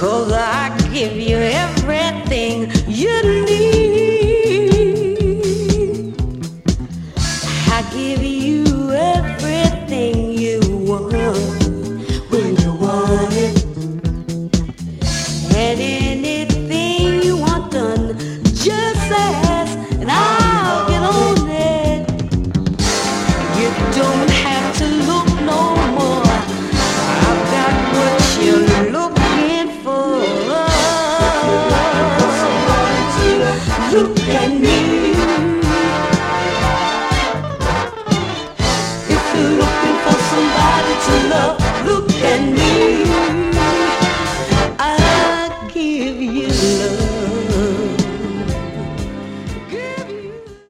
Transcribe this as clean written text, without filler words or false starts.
'cause I give you everything you need. I give you everything you want when you want it, and anything you want done, just ask and I'll get on it. You don't have to look no more. I've got what you're looking for. Look at me.